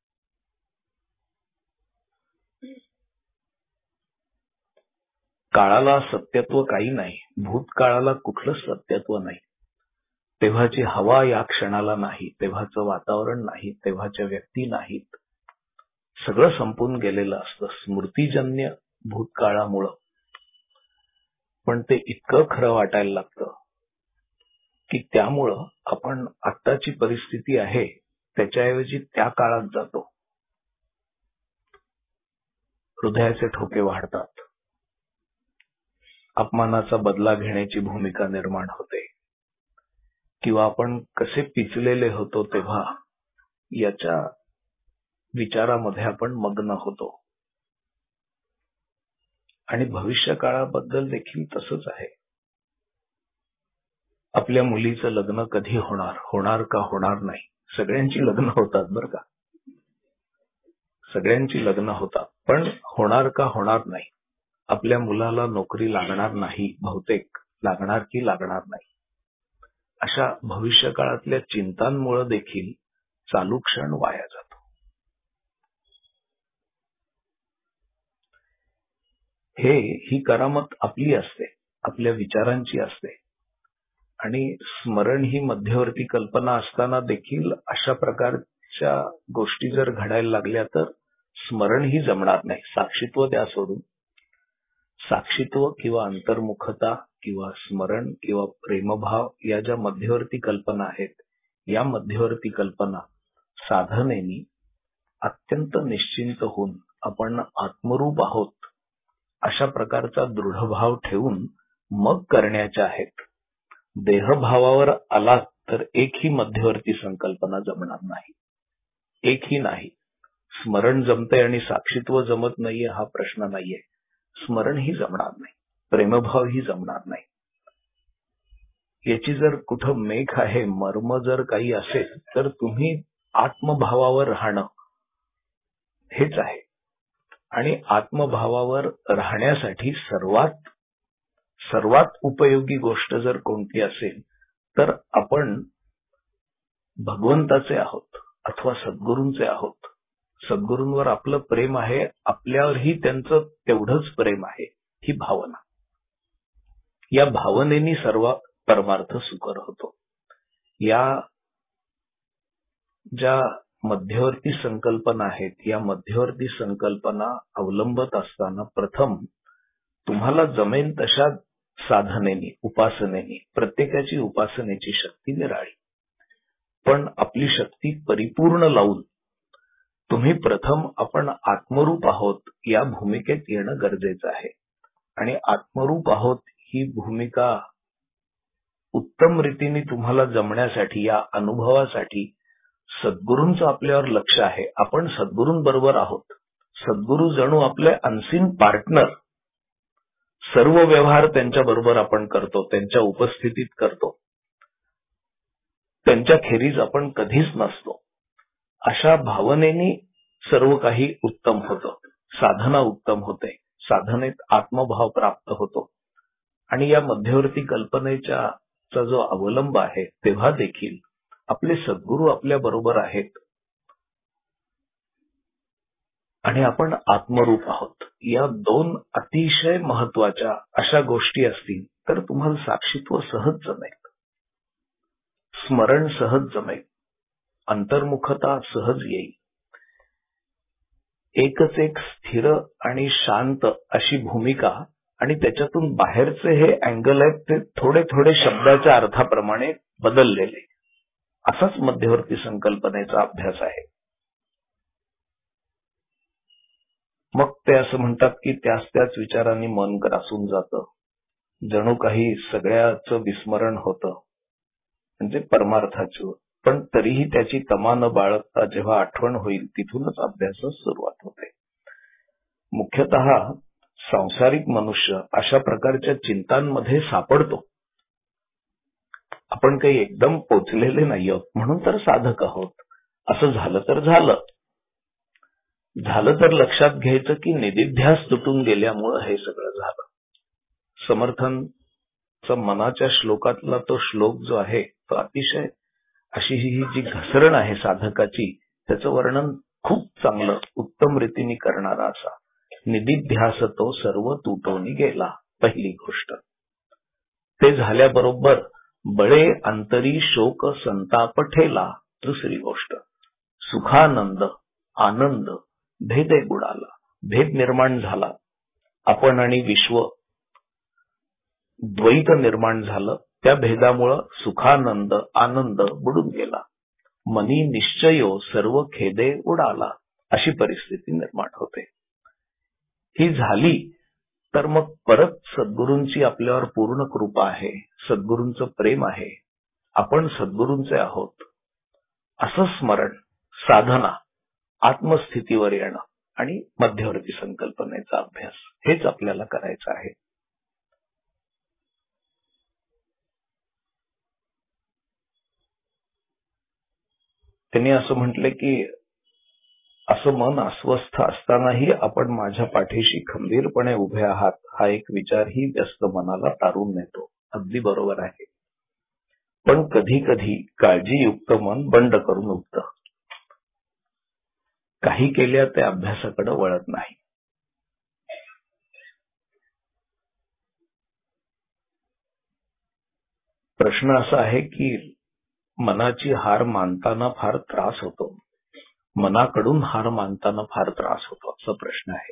[SPEAKER 4] काळाला सत्यत्व काही नाही, भूतकाळाला कुठलंच सत्यत्व नाही. तेव्हाची हवा या क्षणाला नाही, तेव्हाचं वातावरण नाही, तेव्हाच्या व्यक्ती नाहीत. सगळं संपून गेलेलं असतं स्मृतीजन्य भूतकाळामुळं. पण ते इतकं खरं वाटायला लागतं की त्यामुळं आपण आत्ताची परिस्थिती आहे त्याच्याऐवजी त्या काळात जातो. हृदयाचे ठोके वाढतात. अपमानाचा बदला घेण्याची भूमिका निर्माण होते किंवा आपण कसे पिचलेले होतो तेव्हा याच्या विचारामध्ये आपण मग्न होतो. आणि भविष्य काळाबद्दल देखील तसंच आहे. आपल्या मुलीचं लग्न कधी होणार का होणार नाही. सगळ्यांची लग्न होतात बरं का, सगळ्यांची लग्न होतात, पण होणार का होणार नाही. आपल्या मुलाला नोकरी लागणार नाही, बहुतेक लागणार की लागणार नाही. अशा भविष्य काळातल्या चिंतांमुळे देखील चालू क्षण वाया जातो. ही करामत आपली असते, आपल्या विचारांची असते. आणि स्मरण ही मध्यवर्ती कल्पना असताना देखील अशा प्रकारच्या गोष्टी जर घडायला लागल्या तर स्मरण ही जमणार नाही. साक्षीत्व द्या सोडून. साक्षीत्व किंवा अंतर्मुखता किंवा स्मरण किंवा प्रेमभाव या ज्या मध्यवर्ती कल्पना आहेत, या मध्यवर्ती कल्पना साधनेनी अत्यंत निश्चिंत होऊन आपण आत्मरूप आहोत अशा प्रकारचा दृढभाव ठेवून मग करण्याच्या आहेत. देहभावावर आला तर एकही मध्यवर्ती संकल्पना जमणार नाही, एकही नाही. स्मरण जमतंय आणि साक्षीत्व जमत नाहीये हा प्रश्न नाहीये. स्मरण ही जमणार नाही, प्रेमभाव ही जमणार नाही. याची जर कुठं मेघ आहे, मर्म जर काही असेल तर तुम्ही आत्मभावावर राहणं हेच आहे. आणि आत्मभावावर राहण्यासाठी सर्वात उपयोगी गोष्ट जर कोणती असेल तर आपण भगवंताचे आहोत अथवा सद्गुरूंचे आहोत. सद्गुरूंवर आपलं प्रेम आहे, आपल्यावरही त्यांचं तेवढंच प्रेम आहे, ही भावना. या भावनेनी सर्व परमार्थ सुकर होतो. या ज्या मध्यवर्ती संकल्पना आहेत, या मध्यवर्ती संकल्पना अवलंबत असताना प्रथम तुम्हाला जमेल तशा साधनेनी, उपासनेनी, प्रत्येकाची उपासनेची शक्ती निराळी, पण आपली शक्ती परिपूर्ण लावून तुम्ही प्रथम आपण आत्मरूप आहोत या भूमिकेत येणं गरजेचं आहे. आणि आत्मरूप आहोत ही भूमिका उत्तम रीतीने तुम्हाला जमण्यासाठी, या अनुभवासाठी सद्गुरूंचं आपल्यावर लक्ष आहे. आपण सद्गुरूंबरोबर आहोत. सद्गुरू जणू आपले अनसीन पार्टनर, सर्व व्यवहार त्यांच्या बरोबर आपण करतो, त्यांच्या उपस्थितीत करतो, त्यांच्या खेरीज आपण कधीच नसतो. अशा भावनेने सर्व काही उत्तम होतं, साधना उत्तम होते, साधनेत आत्मभाव प्राप्त होतो. आणि या मध्यवर्ती कल्पनेचा जो अवलंब आहे, तेव्हा देखील आपले सद्गुरू आपल्या बरोबर आहेत आणि आपण आत्मरूप आहोत. या दोन अतिशय महत्वाच्या अशा गोष्टी असतील तर तुम्हाला साक्षीत्व सहज जमेल, स्मरण सहज जमेल, अंतर्मुखता सहज येईल. एकच एक स्थिर आणि शांत अशी भूमिका आणि त्याच्यातून बाहेरचे हे अँगल आहेत ते थोडे थोडे शब्दाच्या अर्थाप्रमाणे बदललेले, असाच मध्यवर्ती संकल्पनेचा अभ्यास आहे. मग ते असं म्हणतात की त्याच त्याच विचारांनी मन ग्रासून जातं, जणू काही सगळ्याचं विस्मरण होतं, म्हणजे परमार्थाचं. पण तरीही त्याची तमा न बाळगता जेव्हा आठवण होईल तिथूनच अभ्यासास सुरुवात होते. मुख्यतः सांसारिक मनुष्य अशा प्रकारच्या चिंतांमध्ये सापडतो. आपण काही एकदम पोचलेले नाही आहोत म्हणून तर साधक आहोत. असं झालं तर झालं तर लक्षात घ्यायचं की निदिध्यास तुटून गेल्यामुळं हे सगळं झालं. समर्थांचा मनाच्या श्लोकातला तो श्लोक जो आहे तो अतिशय अशी ही जी घसरण आहे साधकाची, त्याचं वर्णन खूप चांगलं उत्तम रीतीने करणारा असा. निदिध्यास तो सर्व तुटोनी गेला, पहिली गोष्ट. ते झाल्याबरोबर बळे अंतरी शोक संताप ठेला, दुसरी गोष्ट. सुखानंद आनंद भेदे बुडाला, भेद निर्माण झाला, आपण आणि विश्व द्वैत निर्माण झालं. त्या भेदामुळं सुखानंद आनंद बुडून गेला. मनी निश्चयो सर्व खेदे उडाला, अशी परिस्थिती निर्माण होते. ही झाली तर मग परत सद्गुरूंची आपल्यावर पूर्ण कृपा आहे, सद्गुरूंचं प्रेम आहे, आपण सद्गुरूंचे आहोत असं स्मरण, साधना, आत्मस्थितीवर येणं आणि मध्यवर्ती संकल्पनेचा अभ्यास, हेच आपल्याला करायचं आहे. त्यांनी असं म्हटले की असं मन अस्वस्थ असतानाही आपण माझ्या पाठीशी खंबीरपणे उभे आहात, हा एक विचारही व्यस्त मनाला तारून नेतो. अगदी बरोबर आहे. पण कधी कधी काळजीयुक्त मन बंड करून उठतं. काही केल्या ते अभ्यासाकडे वळत नाही. प्रश्न असा आहे की मनाची हार मानताना फार त्रास होतो, मनाकडून हार मानताना फार त्रास होतो, असा प्रश्न आहे.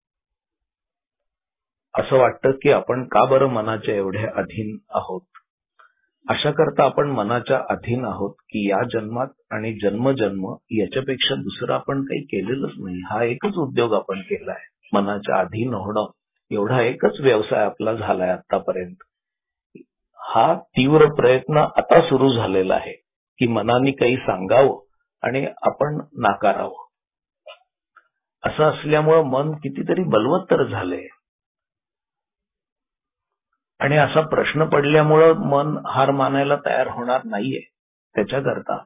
[SPEAKER 4] असं वाटतं की आपण का बरं मनाच्या एवढ्या अधीन आहोत. अशा करता आपण मनाच्या अधीन आहोत की या जन्मात आणि जन्मजन्म याच्यापेक्षा दुसरं आपण काही केलेलंच नाही. हा एकच उद्योग आपण केलाय, मनाच्या अधीन होणं. एवढा एकच व्यवसाय आपला झालाय आतापर्यंत. हा तीव्र प्रयत्न आता सुरू झालेला आहे की मनाने काही सांगावं आणि आपण नाकारावं. असं असल्यामुळं मन कितीतरी बलवत्तर झालंय. आणि असा प्रश्न पडल्यामुळं मन हार मानायला तयार होणार नाहीये. त्याच्याकरता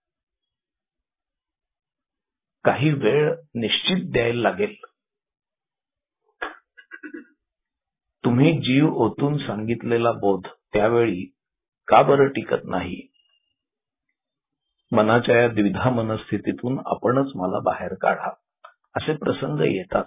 [SPEAKER 4] काही वेळ निश्चित द्यायला लागेल. तुम्ही जीव ओतून सांगितलेला बोध त्यावेळी का बरं टिकत नाही. मनाच्या या द्विधा मनस्थितीतून आपणच मला बाहेर काढा, असे प्रसंग येतात.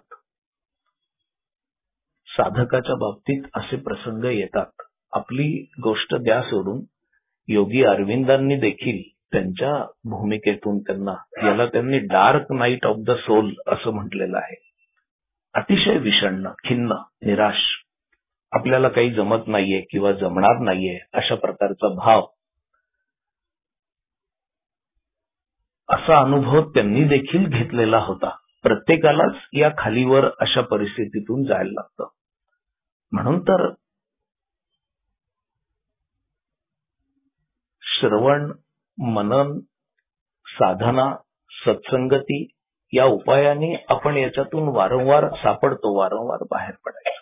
[SPEAKER 4] साधकाच्या बाबतीत असे प्रसंग येतात. आपली गोष्ट द्या सोडून योगी अरविंदांनी देखील त्यांच्या भूमिकेतून याला त्यांनी dark night of the soul असं म्हटलेलं आहे. अतिशय विषण्ण, खिन्न, निराश, आपल्याला काही जमत नाहीये किंवा जमणार नाहीये अशा प्रकारचा भाव, असा अनुभव त्यांनी देखील घेतलेला होता. प्रत्येकालाच या खालीवर अशा परिस्थितीतून जायला लागतं. म्हणून तर श्रवण, मनन, साधना, सत्संगती या उपायाने आपण याच्यातून वारंवार सापडतो, वारंवार बाहेर पडायचं.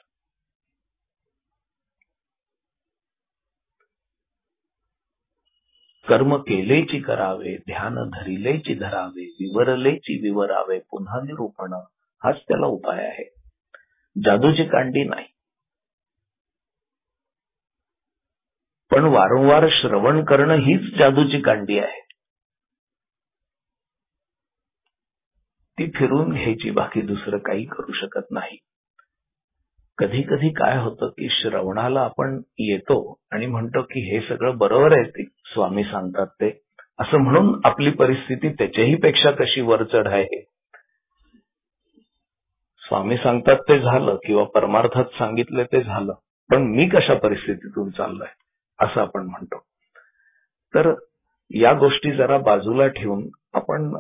[SPEAKER 4] कर्म केलेची करावे, ध्यान धरिलेची धरावे, विवरलेची विवरावे, पुन्हा निरूपण, हाच त्याला उपाय आहे. जादूची कांडी नाही. पण वारंवार श्रवण करणं हीच जादूची कांडी आहे. ती फिरून घ्यायची, बाकी दुसरं काही करू शकत नाही. कधी कधी काय होतं की श्रवणाला आपण येतो आणि म्हणतो की हे सगळं बरोबर आहे, ते स्वामी सांगतात ते, असं म्हणून आपली परिस्थिती त्याच्याही पेक्षा कशी वर चढ आहे. स्वामी सांगतात ते झालं किंवा परमार्थात सांगितलं ते झालं, पण मी कशा परिस्थितीतून चाललोय असं आपण म्हणतो. तर या गोष्टी जरा बाजूला ठेवून आपण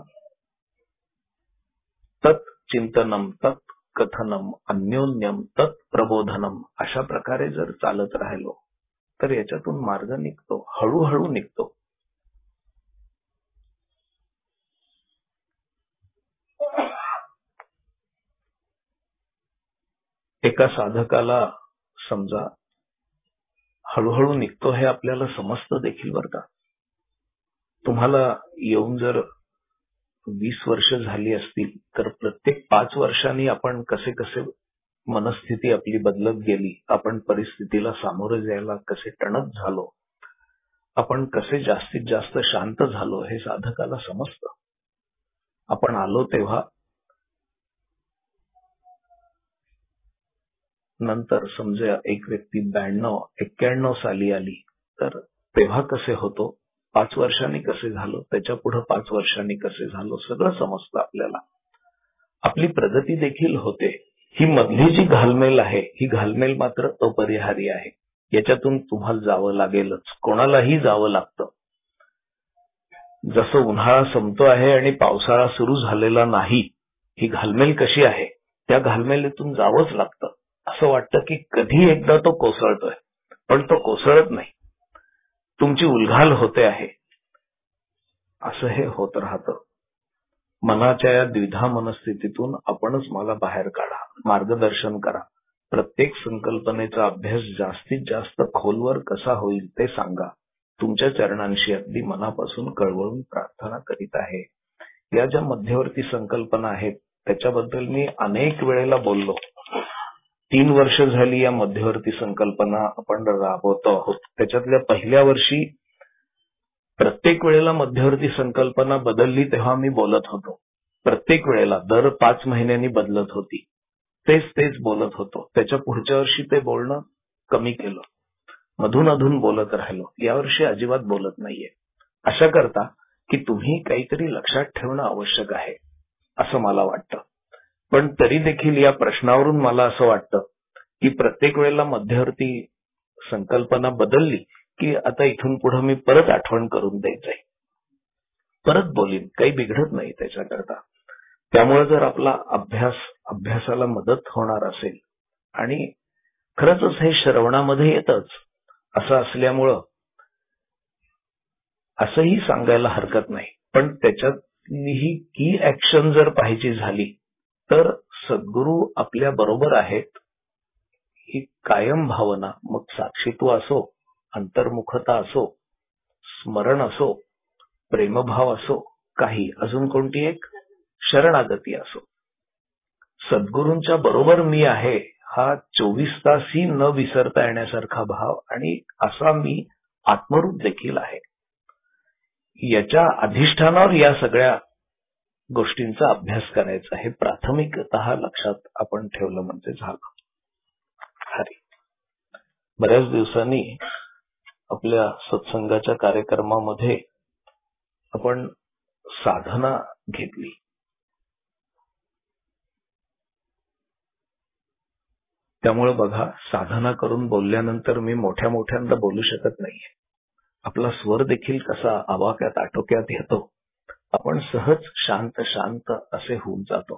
[SPEAKER 4] तत् चिंतनम, तत् कथनम, अन्योन्यम, तत् प्रबोधनम अशा प्रकारे जर चालत राहिलो तर याच्यातून मार्ग निघतो, हळूहळू निघतो. एका साधकाला समजा हळूहळू निघतो हे आपल्याला समजतं देखील बरं का. तुम्हाला येऊन जर 20 वर्ष झाली असतील तर प्रत्येक 5 वर्षांनी आपण कसे कसे मनस्थिती आपली बदलत गेली, आपण परिस्थितीला सामोरे जायला कसे टणक झालो, आपण कसे जास्तीत जास्त शांत झालो हे साधकाला समजतं. आपण आलो तेव्हा, नंतर समजा एक व्यक्ती 92-91 साली आली तर तेव्हा कसे होतो, 5 वर्षांनी कसे झालो, त्याच्या पुढे 5 वर्षांनी कसे झालो, सगळं समजतं आपल्याला. आपली प्रगती देखील होते. ही मधली जी घालमेल आहे, ही घालमेल मात्र अपरिहार्य आहे. याच्यातून तुम्हाला जावं लागेलच, कोणालाही जावं लागतं. जसं उन्हाळा संपतो आहे आणि पावसाळा सुरू झालेला नाही, ही घालमेल कशी आहे, त्या घालमेलीतून जावंच लागतं. असं वाटतं की कधी एकदा तो कोसळतोय, पण तो कोसळत नाही, तुमची उलघाल होते आहे. असं हे होत राहतं. मनाच्या या द्विधा मनस्थितीतून आपणच मला बाहेर काढा, मार्गदर्शन करा. प्रत्येक संकल्पनेचा अभ्यास जास्तीत जास्त खोलवर कसा होईल ते सांगा. तुमच्या चरणांशी अगदी मनापासून कळवळून प्रार्थना करीत आहे. या ज्या मध्यवर्ती संकल्पना आहेत त्याच्याबद्दल मी अनेक वेळेला बोललो. 3 वर्ष झाली या मध्यवर्ती संकल्पना आपण राबवतो आहोत. त्याच्यातल्या पहिल्या वर्षी प्रत्येक वेळेला मध्यवर्ती संकल्पना बदलली तेव्हा मी बोलत होतो. प्रत्येक वेळेला दर 5 महिन्यांनी बदलत होती. तेच बोलत होतो. त्याच्या पुढच्या वर्षी ते बोलणं कमी केलं, मधून अधून बोलत राहिलो. यावर्षी अजिबात बोलत नाहीये. अशा करता की तुम्ही काहीतरी लक्षात ठेवणं आवश्यक आहे असं मला वाटतं. पण तरी देखील या प्रश्नावरून मला असं वाटतं की प्रत्येक वेळेला मध्यवर्ती संकल्पना बदलली की आता इथून पुढे मी परत आठवण करून देत जाईल, परत बोलीन, काही बिघडत नाही त्याच्याकरता. त्यामुळे जर आपला अभ्यासाला मदत होणार असेल, आणि खरंच हे श्रवणामध्ये येतच असं असल्यामुळं असंही सांगायला हरकत नाही. पण त्याच्यातली ही की ऍक्शन जर पाहिजे झाली तर सद्गुरू आपल्या बरोबर आहेत ही कायम भावना, मग साक्षीत्व असो, अंतर्मुखता असो, स्मरण असो, प्रेमभाव असो, काही अजून कोणती एक शरणागती असो, सद्गुरूंच्या बरोबर मी आहे हा 24 तासही न विसरता येण्यासारखा भाव, आणि असा मी आत्मरूप देखील आहे. याच्या अधिष्ठानावर या सगळ्या गोष्टींचा अभ्यास करायचा हे प्राथमिकतः लक्षात आपण ठेवलं म्हणजे झालं. हरी. बऱ्याच दिवसांनी आपल्या सत्संगाच्या कार्यक्रमामध्ये आपण साधना घेतली. त्यामुळे बघा, साधना करून बोलल्यानंतर मी मोठ्यांदा बोलू शकत नाहीये. आपला स्वर देखील कसा आवाक्यात आटोक्यात येतो, आपण सहज शांत शांत असे होऊन जातो.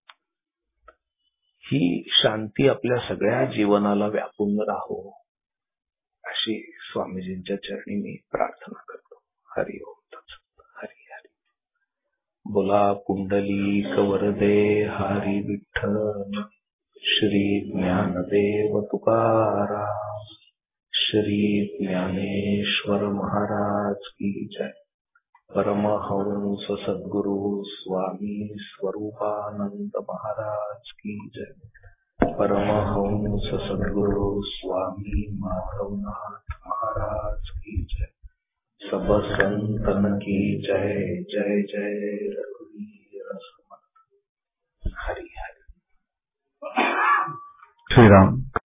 [SPEAKER 4] ही शांती आपल्या सगळ्या जीवनाला व्यापून राहो अशी स्वामीजींच्या चरणी मी प्रार्थना करतो. हरि ओम तत्सत. हरी हरी. बोला पुंडलीक वरदे हरी विठ्ठल. श्री ज्ञानदेव तुकाराम. श्री ज्ञानेश्वर महाराज की जय. परमहंस सद्गुरु स्वामी स्वरूपानंद महाराज की जय. परमहंस सद्गुरु स्वामी माधवनाथ महाराज की जय. सब संतन की जय. जय जय रघुवीर समर्थ. हरि हरि.
[SPEAKER 2] श्रीराम.